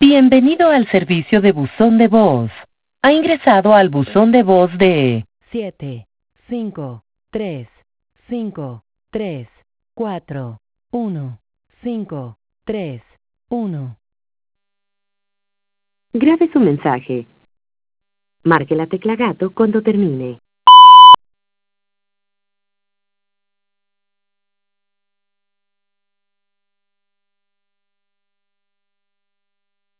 Bienvenido al servicio de buzón de voz. Ha ingresado al buzón de voz de 7, 5, 3, 5, 3, 4, 1, 5, 3, 1. Grabe su mensaje. Marque la tecla gato cuando termine.